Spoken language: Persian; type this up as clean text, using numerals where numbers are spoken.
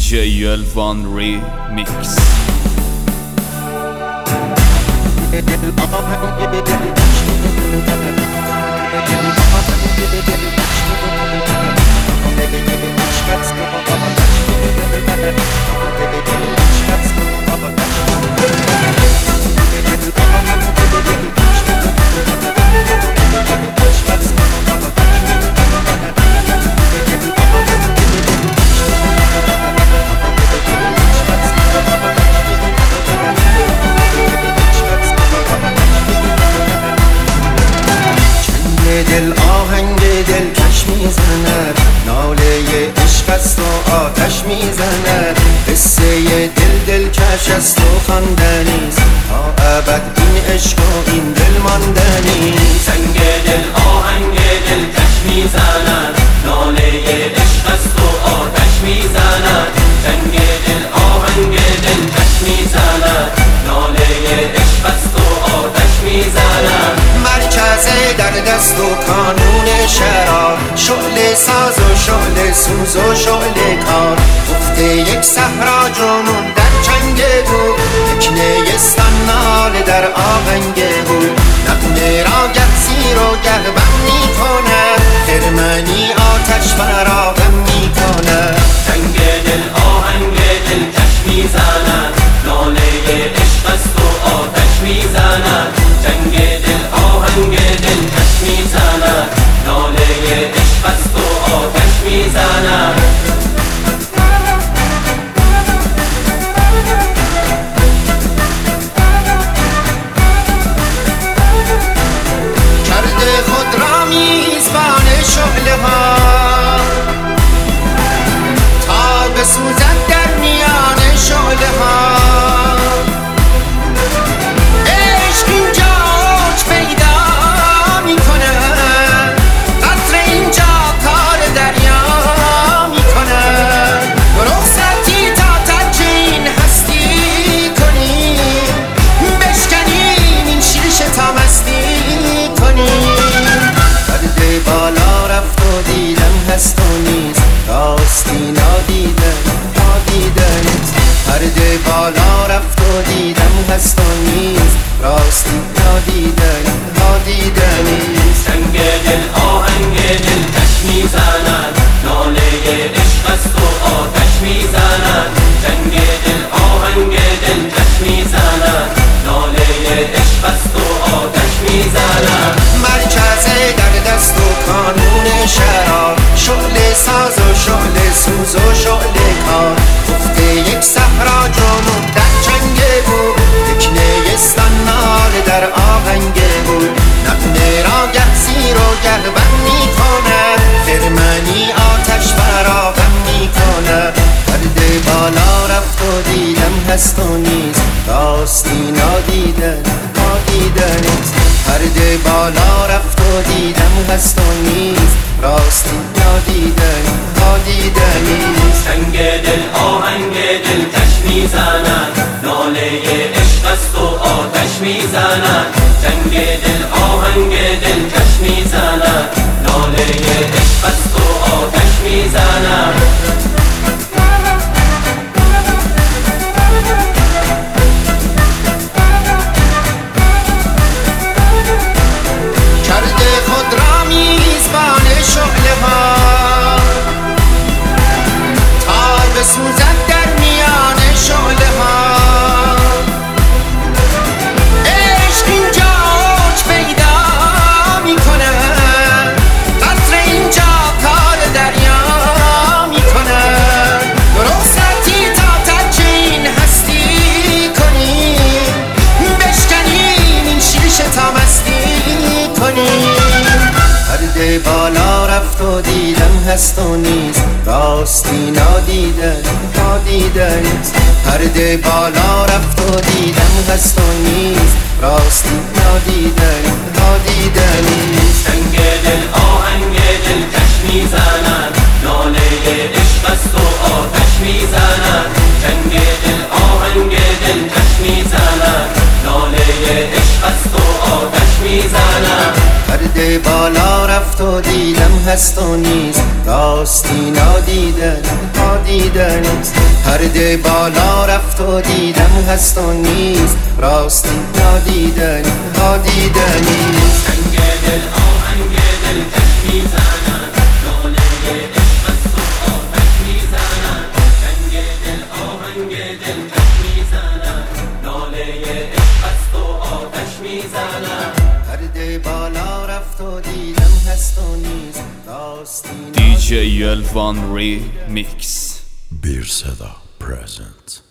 DJ Elvan Remix. دل آهنگ دلکش میزند، ناله عشق است و آتش میزند. قصه دلکش است و خواندنیست، تا ابد این عشق و این دل ماندنیست. سنگ دل آهنگ دلکش میزند، ناله عشق است و آتش میزند. سنگ دل آهنگ دلکش میزند، ناله عشق است و آتش میزند. مرکز در دست و کانون شرار، شعله ساز و شعله سوز و شعله کار. گفته یک صحرا جنون در چنگ بود، یک نیستان ناله در آهنگ بود. نغمه را گه زیر و گه بم میکند، خرمنی آتش فراهم میکند. سنگ دل آهنگ دلکش میزند، ناله عشق است و آتش میزند. سنگ دل آهنگ دلکش میزند، ناله عشق است و آتش میزند. کرده خود را میزبان شعله ها، تا بسوزد در میان شعله ها. عشق اینجا اوج پیدا میکنه، قطره اینجا کار دریا میکنه. رخصتی تا ترک این هستی کنیم، بشکنیم این شیشه تا مستی کنیم. پرده بالا رفت و دیدم هست و نیست، راستی نادیدن نادیدنیست. پرده بالا رفت و دیدم هست و نیست، راستی نادیدن نادیدنیست. سنگ دل آهنگ دلکش میزند، ناله عشق است و آتش میزند. سنگ دل آهنگ دلکش میزند، ناله عشق است و آتش میزند. مرکز در دست و کانون شرار، شعله ساز و شعله سوز و شعله کار. گفته یک صحرا جنون در چنگ بود، یک نیستان ناله در آهنگ بود. نغمه را گه زیر و گه بم میکند، خرمنی آتش فراهم میکند. پرده بالا رفت و دیدم هست و نیست، راستی نادیدن نادیدنیست. پرده بالا رفت و دیدم هست و نیست، راستی نادیدن نادیدنیست. سنگ دل آهنگ دلکش میزند، ناله عشق است و آتش میزند. سنگ دل آهنگ دلکش میزند، ناله عشق است و آتش میزند. کرده خود را میزبان شعله ها، تا بسوزد در میان شعله ها. عشق اینجا اوج پیدا میکنه، قطره اینجا کار دریا میکنه. رخصتی تا ترک این هستی کنیم، بشکنیم این شیشه تا مستی کنیم. پرده بالا رفت و دیدم هست و نیست، راستی نادیدن نادیدنیست. پرده بالا رفت و دیدم هست و نیست، راستی نادیدن نادیدنیست. سنگ دل آهنگ دلکش میزند، ناله عشق است و آتش میزند. سنگ دل آهنگ دلکش میزند، ناله عشق است و آتش میزند. پرده بالا رفت و دیدم هست و نیست، راستی نادیدنی نیست. پرده بالا رفت و دیدم هست و نیست، راستی نادیدنی نیست. جنگ دل آهنگ دل کش میزنن، لاله عشق است و آتش میزنن. جنگ دل آهنگ دل کش میزنن، لاله عشق است و آتش میزنن. پرده بالا رفت و دیدم هست و نیست، راستی DJ Elvan Remix. Bir Seda present.